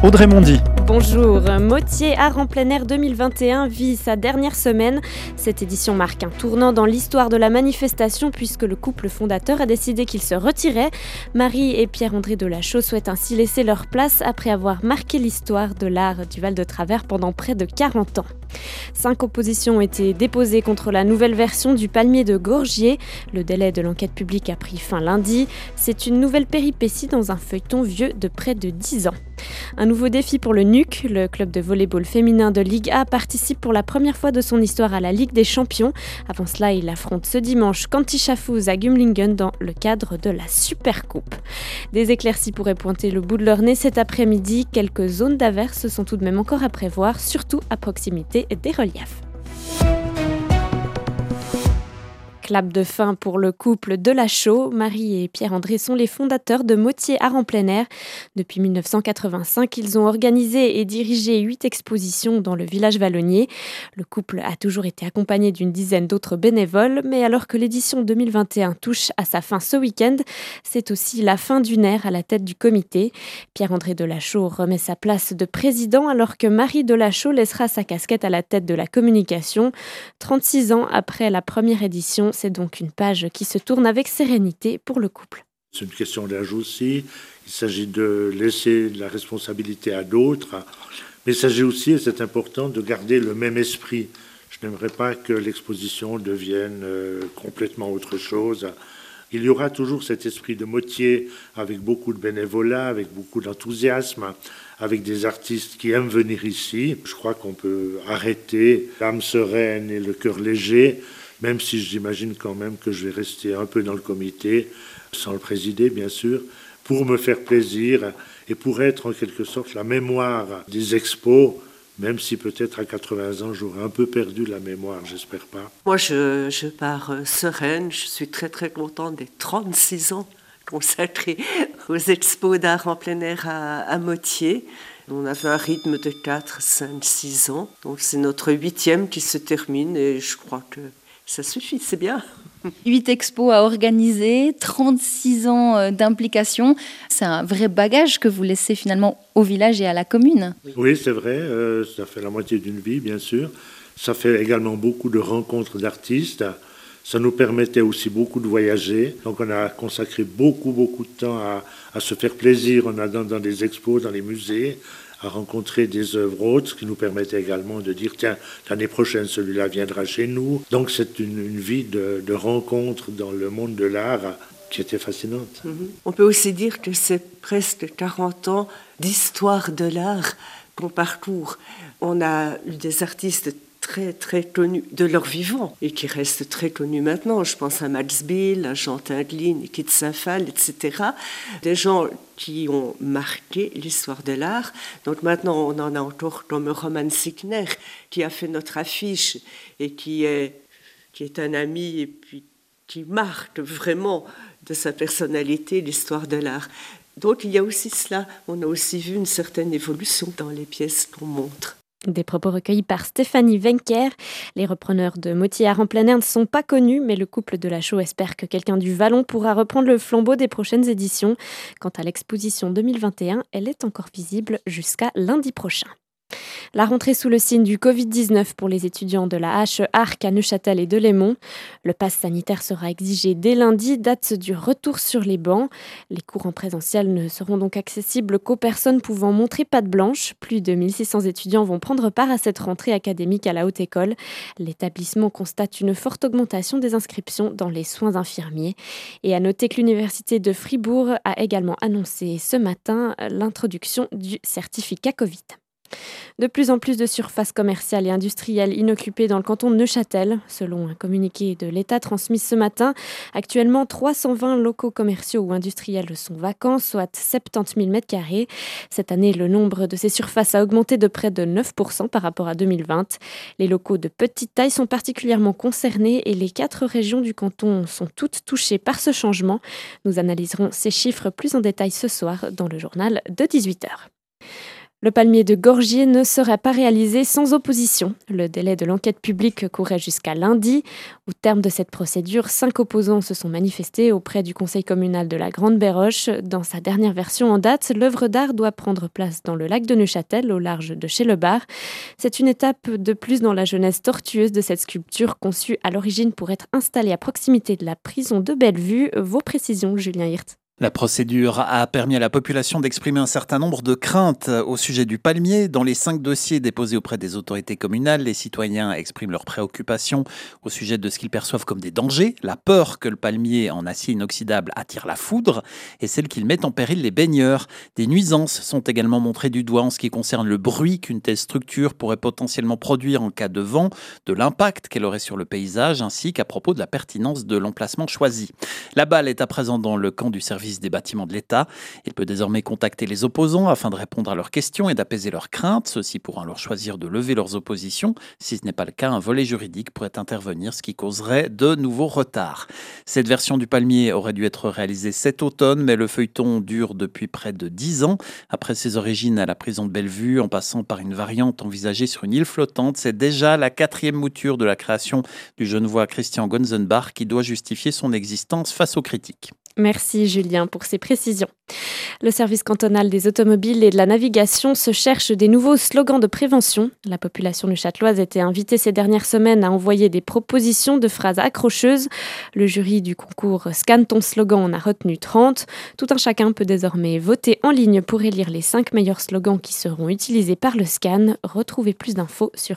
Audrey Mondy. Bonjour, Motier Art en plein air 2021 vit sa dernière semaine. Cette édition marque un tournant dans l'histoire de la manifestation puisque le couple fondateur a décidé qu'il se retirait. Marie et Pierre-André Delachaux souhaitent ainsi laisser leur place après avoir marqué l'histoire de l'art du Val-de-Travers pendant près de 40 ans. 5 oppositions ont été déposées contre la nouvelle version du palmier de Gorgier. Le délai de l'enquête publique a pris fin lundi. C'est une nouvelle péripétie dans un feuilleton vieux de près de 10 ans. Un nouveau défi pour le NUC, le club de volley-ball féminin de Ligue A participe pour la première fois de son histoire à la Ligue des Champions. Avant cela, il affronte ce dimanche Kantischafous à Gumlingen dans le cadre de la Supercoupe. Des éclaircies pourraient pointer le bout de leur nez cet après-midi. Quelques zones d'averses sont tout de même encore à prévoir, surtout à proximité des reliefs. Clap de fin pour le couple Delachaux. Marie et Pierre-André sont les fondateurs de Motier Art en plein air. Depuis 1985, ils ont organisé et dirigé 8 expositions dans le village vallonnier. Le couple a toujours été accompagné d'une dizaine d'autres bénévoles, mais alors que l'édition 2021 touche à sa fin ce week-end, c'est aussi la fin d'une ère à la tête du comité. Pierre-André Delachaux remet sa place de président alors que Marie Delachaux laissera sa casquette à la tête de la communication. 36 ans après la première édition, c'est donc une page qui se tourne avec sérénité pour le couple. C'est une question d'âge aussi. Il s'agit de laisser la responsabilité à d'autres. Mais il s'agit aussi, et c'est important, de garder le même esprit. Je n'aimerais pas que l'exposition devienne complètement autre chose. Il y aura toujours cet esprit de Motier avec beaucoup de bénévolat, avec beaucoup d'enthousiasme, avec des artistes qui aiment venir ici. Je crois qu'on peut arrêter l'âme sereine et le cœur léger, même si j'imagine quand même que je vais rester un peu dans le comité, sans le présider bien sûr, pour me faire plaisir et pour être en quelque sorte la mémoire des expos, même si peut-être à 80 ans j'aurai un peu perdu la mémoire, j'espère pas. Moi je pars sereine, je suis très très contente des 36 ans consacrés aux expos d'art en plein air à Motier. On avait un rythme de 4, 5, 6 ans, donc c'est notre 8e qui se termine et je crois que ça suffit, c'est bien. 8 expos à organiser, 36 ans d'implication. C'est un vrai bagage que vous laissez finalement au village et à la commune. Oui, c'est vrai. Ça fait la moitié d'une vie, bien sûr. Ça fait également beaucoup de rencontres d'artistes. Ça nous permettait aussi beaucoup de voyager. Donc on a consacré beaucoup de temps à se faire plaisir en allant dans des expos, dans les musées, à rencontrer des œuvres autres, ce qui nous permettait également de dire, tiens, l'année prochaine, celui-là viendra chez nous. Donc c'est une vie de rencontres dans le monde de l'art qui était fascinante. On peut aussi dire que c'est presque 40 ans d'histoire de l'art qu'on parcourt. On a eu des artistes très très connus de leur vivant et qui restent très connus maintenant. Je pense à Max Bill, à Jean Tinguely, Niki de Saint-Phal, etc. Des gens qui ont marqué l'histoire de l'art. Donc maintenant, on en a encore comme Roman Sickner qui a fait notre affiche et qui est un ami et puis qui marque vraiment de sa personnalité l'histoire de l'art. Donc il y a aussi cela. On a aussi vu une certaine évolution dans les pièces qu'on montre. Des propos recueillis par Stéphanie Wencker. Les repreneurs de Motier Art en plein air ne sont pas connus, mais le couple Delachaux espère que quelqu'un du Vallon pourra reprendre le flambeau des prochaines éditions. Quant à l'exposition 2021, elle est encore visible jusqu'à lundi prochain. La rentrée sous le signe du Covid-19 pour les étudiants de la HE Arc à Neuchâtel et Delémont. Le pass sanitaire sera exigé dès lundi, date du retour sur les bancs. Les cours en présentiel ne seront donc accessibles qu'aux personnes pouvant montrer patte blanche. Plus de 1600 étudiants vont prendre part à cette rentrée académique à la Haute École. L'établissement constate une forte augmentation des inscriptions dans les soins infirmiers. Et à noter que l'Université de Fribourg a également annoncé ce matin l'introduction du certificat Covid. De plus en plus de surfaces commerciales et industrielles inoccupées dans le canton de Neuchâtel. Selon un communiqué de l'État transmis ce matin, actuellement 320 locaux commerciaux ou industriels sont vacants, soit 70 000 m². Cette année, le nombre de ces surfaces a augmenté de près de 9% par rapport à 2020. Les locaux de petite taille sont particulièrement concernés et les 4 régions du canton sont toutes touchées par ce changement. Nous analyserons ces chiffres plus en détail ce soir dans le journal de 18h. Le palmier de Gorgier ne serait pas réalisé sans opposition. Le délai de l'enquête publique courait jusqu'à lundi. Au terme de cette procédure, 5 opposants se sont manifestés auprès du conseil communal de la Grande Béroche. Dans sa dernière version en date, l'œuvre d'art doit prendre place dans le lac de Neuchâtel, au large de Chez-le-Bar. C'est une étape de plus dans la genèse tortueuse de cette sculpture conçue à l'origine pour être installée à proximité de la prison de Bellevue. Vos précisions, Julien Hirt. La procédure a permis à la population d'exprimer un certain nombre de craintes au sujet du palmier. Dans les 5 dossiers déposés auprès des autorités communales, les citoyens expriment leurs préoccupations au sujet de ce qu'ils perçoivent comme des dangers, la peur que le palmier en acier inoxydable attire la foudre et celle qu'il met en péril les baigneurs. Des nuisances sont également montrées du doigt en ce qui concerne le bruit qu'une telle structure pourrait potentiellement produire en cas de vent, de l'impact qu'elle aurait sur le paysage, ainsi qu'à propos de la pertinence de l'emplacement choisi. La balle est à présent dans le camp du service des bâtiments de l'État. Il peut désormais contacter les opposants afin de répondre à leurs questions et d'apaiser leurs craintes. Ceux-ci pourront alors choisir de lever leurs oppositions. Si ce n'est pas le cas, un volet juridique pourrait intervenir, ce qui causerait de nouveaux retards. Cette version du palmier aurait dû être réalisée cet automne, mais le feuilleton dure depuis près de 10 ans. Après ses origines à la prison de Bellevue, en passant par une variante envisagée sur une île flottante, c'est déjà la 4e mouture de la création du Genevois Christian Gonzenbach qui doit justifier son existence face aux critiques. Merci Julien pour ces précisions. Le service cantonal des automobiles et de la navigation se cherche des nouveaux slogans de prévention. La population neuchâteloise était invitée ces dernières semaines à envoyer des propositions de phrases accrocheuses. Le jury du concours Scanne ton slogan en a retenu 30. Tout un chacun peut désormais voter en ligne pour élire les 5 meilleurs slogans qui seront utilisés par le scan. Retrouvez plus d'infos sur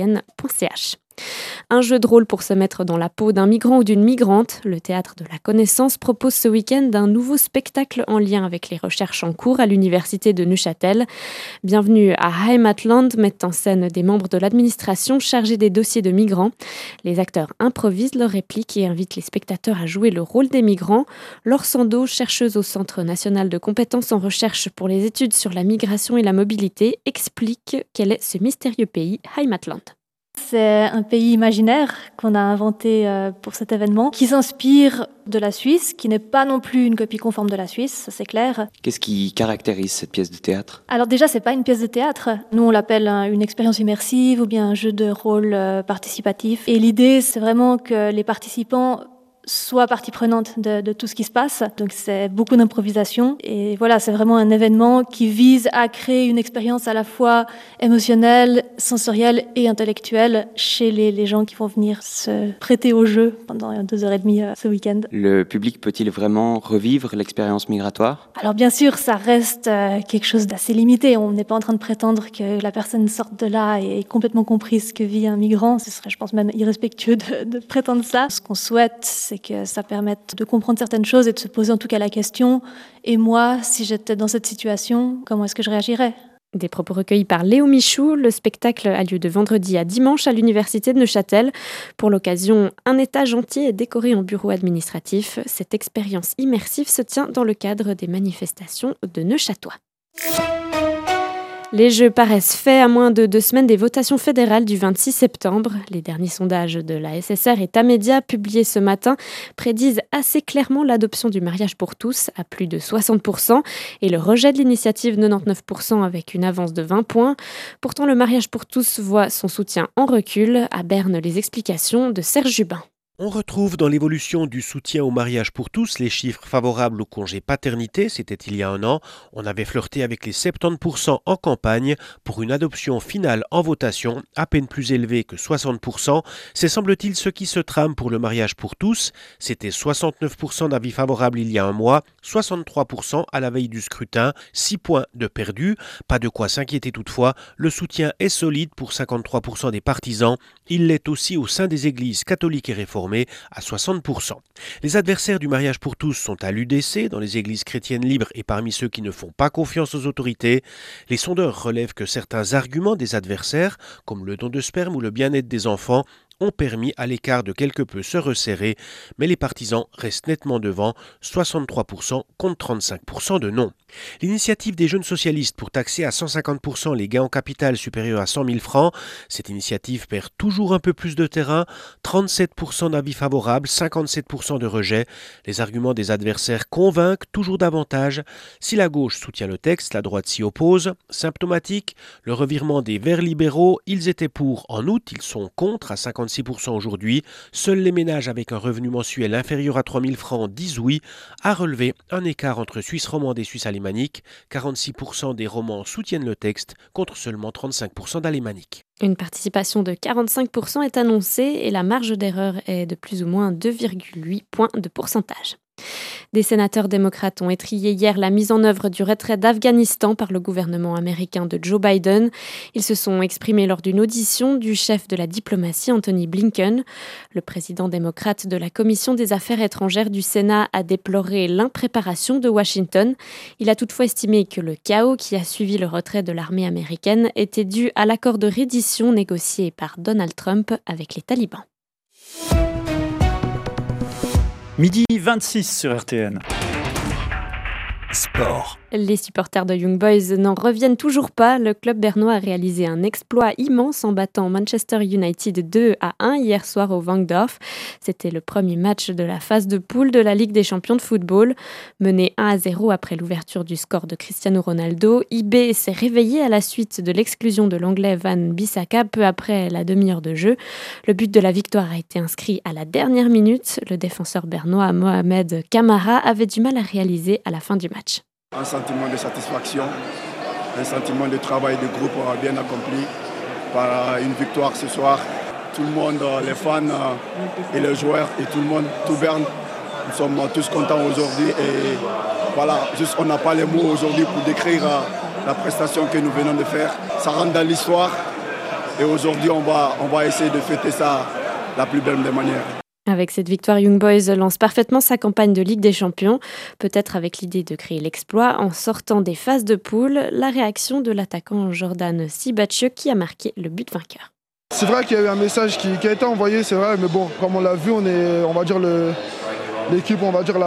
rtn.ch. Un jeu de rôle pour se mettre dans la peau d'un migrant ou d'une migrante. Le Théâtre de la Connaissance propose ce week-end un nouveau spectacle en lien avec les recherches en cours à l'université de Neuchâtel. Bienvenue à Heimatland met en scène des membres de l'administration chargés des dossiers de migrants. Les acteurs improvisent leurs répliques et invitent les spectateurs à jouer le rôle des migrants. Laure Sandeau, chercheuse au Centre national de compétences en recherche pour les études sur la migration et la mobilité, explique quel est ce mystérieux pays Heimatland. C'est un pays imaginaire qu'on a inventé pour cet événement, qui s'inspire de la Suisse, qui n'est pas non plus une copie conforme de la Suisse, ça c'est clair. Qu'est-ce qui caractérise cette pièce de théâtre ? Alors déjà, c'est pas une pièce de théâtre. Nous, on l'appelle une expérience immersive ou bien un jeu de rôle participatif. Et l'idée, c'est vraiment que les participants soient partie prenante de tout ce qui se passe. Donc c'est beaucoup d'improvisation. Et voilà, c'est vraiment un événement qui vise à créer une expérience à la fois émotionnelle, sensorielle et intellectuelle chez les gens qui vont venir se prêter au jeu pendant 2h30 ce week-end. Le public peut-il vraiment revivre l'expérience migratoire ? Alors bien sûr, ça reste quelque chose d'assez limité. On n'est pas en train de prétendre que la personne sorte de là et ait complètement compris ce que vit un migrant. Ce serait, je pense, même irrespectueux de prétendre ça. Ce qu'on souhaite, c'est que ça permette de comprendre certaines choses et de se poser en tout cas la question. Et moi, si j'étais dans cette situation, comment est-ce que je réagirais ? Des propos recueillis par Léo Michou. Le spectacle a lieu de vendredi à dimanche à l'université de Neuchâtel. Pour l'occasion, un étage entier est décoré en bureau administratif. Cette expérience immersive se tient dans le cadre des manifestations de Neuchâtois. Les Jeux paraissent faits à moins de 2 semaines des votations fédérales du 26 septembre. Les derniers sondages de la SSR et Tamedia, publiés ce matin, prédisent assez clairement l'adoption du mariage pour tous à plus de 60% et le rejet de l'initiative 99% avec une avance de 20 points. Pourtant, le mariage pour tous voit son soutien en recul. À Berne, les explications de Serge Jubin. On retrouve dans l'évolution du soutien au mariage pour tous les chiffres favorables au congé paternité, c'était il y a un an. On avait flirté avec les 70% en campagne pour une adoption finale en votation à peine plus élevée que 60%. C'est semble-t-il ce qui se trame pour le mariage pour tous. C'était 69% d'avis favorables il y a un mois, 63% à la veille du scrutin, 6 points de perdu. Pas de quoi s'inquiéter toutefois, le soutien est solide pour 53% des partisans. Il l'est aussi au sein des églises catholiques et réformées à 60%. Les adversaires du mariage pour tous sont à l'UDC, dans les églises chrétiennes libres et parmi ceux qui ne font pas confiance aux autorités. Les sondeurs relèvent que certains arguments des adversaires, comme le don de sperme ou le bien-être des enfants, ont permis à l'écart de quelque peu se resserrer, mais les partisans restent nettement devant, 63% contre 35% de non. L'initiative des jeunes socialistes pour taxer à 150% les gains en capital supérieurs à 100 000 francs, cette initiative perd toujours un peu plus de terrain, 37% d'avis favorables, 57% de rejet. Les arguments des adversaires convainquent toujours davantage. Si la gauche soutient le texte, la droite s'y oppose. Symptomatique, le revirement des Verts libéraux, ils étaient pour en août, ils sont contre à 56% aujourd'hui. Seuls les ménages avec un revenu mensuel inférieur à 3 000 francs disent oui, à relever un écart entre Suisse romande et Suisse alémanique. 46% des romans soutiennent le texte contre seulement 35% d'alémanique. Une participation de 45% est annoncée et la marge d'erreur est de plus ou moins 2,8 points de pourcentage. Des sénateurs démocrates ont étrillé hier la mise en œuvre du retrait d'Afghanistan par le gouvernement américain de Joe Biden. Ils se sont exprimés lors d'une audition du chef de la diplomatie Anthony Blinken. Le président démocrate de la Commission des Affaires étrangères du Sénat a déploré l'impréparation de Washington. Il a toutefois estimé que le chaos qui a suivi le retrait de l'armée américaine était dû à l'accord de reddition négocié par Donald Trump avec les talibans. Midi 26 sur RTN. Sport. Les supporters de Young Boys n'en reviennent toujours pas. Le club bernois a réalisé un exploit immense en battant Manchester United 2-1 hier soir au Wankdorf. C'était le premier match de la phase de poule de la Ligue des champions de football. Mené 1-0 après l'ouverture du score de Cristiano Ronaldo, IB s'est réveillé à la suite de l'exclusion de l'anglais Van Bissaka peu après la demi-heure de jeu. Le but de la victoire a été inscrit à la dernière minute. Le défenseur bernois Mohamed Kamara avait du mal à réaliser à la fin du match. Un sentiment de satisfaction, un sentiment de travail de groupe bien accompli par une victoire ce soir. Tout le monde, les fans et les joueurs et tout le monde, tout Berne, nous sommes tous contents aujourd'hui et voilà, juste on n'a pas les mots aujourd'hui pour décrire la prestation que nous venons de faire. Ça rentre dans l'histoire et aujourd'hui on va essayer de fêter ça la plus belle des manières. Avec cette victoire, Young Boys lance parfaitement sa campagne de Ligue des Champions, peut-être avec l'idée de créer l'exploit en sortant des phases de poule. La réaction de l'attaquant Jordan Sibacheux qui a marqué le but vainqueur. C'est vrai qu'il y a eu un message qui a été envoyé, c'est vrai, mais bon, comme on l'a vu, on va dire l'équipe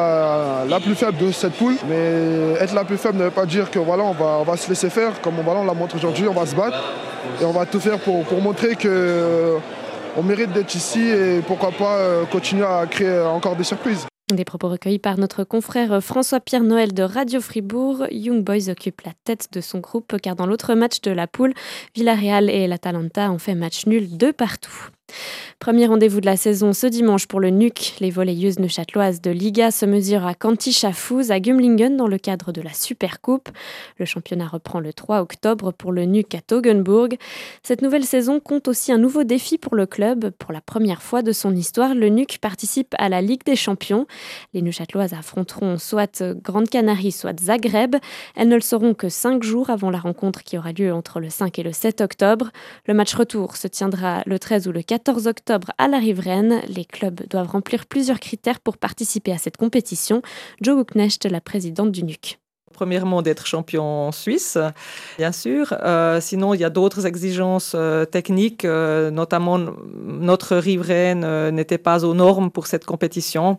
la plus faible de cette poule. Mais être la plus faible ne veut pas dire que voilà, on va se laisser faire. Comme on l'a montré aujourd'hui, on va se battre et on va tout faire pour montrer que on mérite d'être ici et pourquoi pas continuer à créer encore des surprises. Des propos recueillis par notre confrère François-Pierre Noël de Radio Fribourg. Young Boys occupe la tête de son groupe car dans l'autre match de la poule, Villarreal et l'Atalanta ont fait match nul 2-2. Premier rendez-vous de la saison ce dimanche pour le NUC. Les volleyeuses neuchâteloises de Liga se mesurent à Canty-Chafouz à Gumlingen dans le cadre de la Supercoupe. Le championnat reprend le 3 octobre pour le NUC à Toggenburg. Cette nouvelle saison compte aussi un nouveau défi pour le club. Pour la première fois de son histoire, le NUC participe à la Ligue des champions. Les neuchâteloises affronteront soit Grande Canarie, soit Zagreb. Elles ne le sauront que 5 jours avant la rencontre qui aura lieu entre le 5 et le 7 octobre. Le match retour se tiendra le 13 ou le 14 octobre à la Riveraine. Les clubs doivent remplir plusieurs critères pour participer à cette compétition. Jo Guknecht, la présidente du NUC. Premièrement, d'être champion suisse, bien sûr. Sinon, il y a d'autres exigences techniques, notamment notre riveraine n'était pas aux normes pour cette compétition.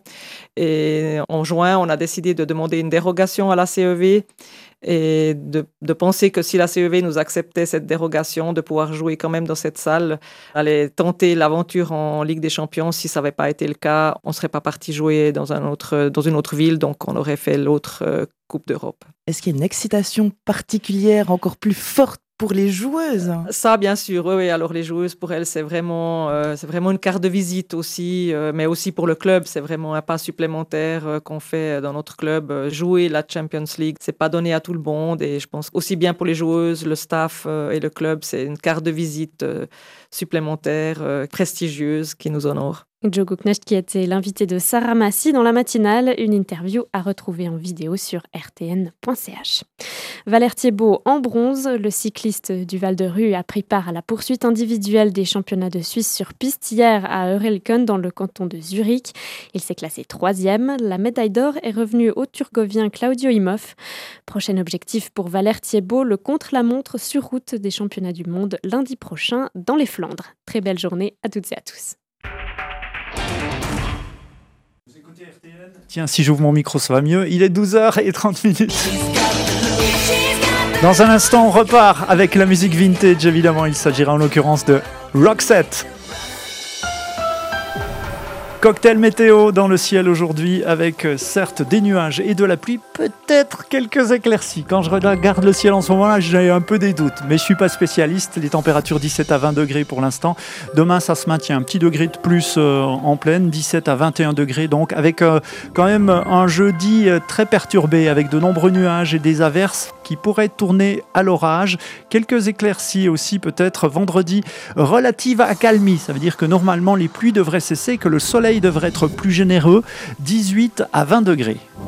Et en juin, on a décidé de demander une dérogation à la CEV et de penser que si la CEV nous acceptait cette dérogation, de pouvoir jouer quand même dans cette salle, aller tenter l'aventure en Ligue des Champions. Si ça n'avait pas été le cas, on ne serait pas parti jouer dans une autre ville, donc on aurait fait l'autre Coupe d'Europe. Est-ce qu'il y a une excitation particulière encore plus forte pour les joueuses? Ça, bien sûr, oui. Alors les joueuses, pour elles, c'est vraiment une carte de visite aussi, mais aussi pour le club, c'est vraiment un pas supplémentaire qu'on fait dans notre club. Jouer la Champions League, c'est pas donné à tout le monde et je pense aussi bien pour les joueuses, le staff et le club, c'est une carte de visite supplémentaire, prestigieuse qui nous honore. Jo Guknecht qui était l'invité de Sarah Massy dans la matinale, une interview à retrouver en vidéo sur rtn.ch. Valère Thiebaud en bronze, le cycliste du Val-de-Rue a pris part à la poursuite individuelle des championnats de Suisse sur piste hier à Eurelken dans le canton de Zurich. Il s'est classé 3e. La médaille d'or est revenue au Turgovien Claudio Imhoff. Prochain objectif pour Valère Thiebaud, le contre-la-montre sur route des championnats du monde lundi prochain dans les Flandres. Très belle journée à toutes et à tous. Tiens, si j'ouvre mon micro, ça va mieux. Il est 12h30. Dans un instant, on repart avec la musique vintage, évidemment. Il s'agira en l'occurrence de Roxette. Cocktail météo dans le ciel aujourd'hui avec certes des nuages et de la pluie, peut-être quelques éclaircies. Quand je regarde le ciel en ce moment-là, j'ai un peu des doutes, mais je ne suis pas spécialiste. Les températures 17 à 20 degrés pour l'instant. Demain, ça se maintient, un petit degré de plus en pleine, 17 à 21 degrés. Donc avec quand même un jeudi très perturbé avec de nombreux nuages et des averses qui pourraient tourner à l'orage. Quelques éclaircies aussi peut-être vendredi, relative accalmie. Ça veut dire que normalement les pluies devraient cesser, que le soleil devrait être plus généreux, 18 à 20 degrés.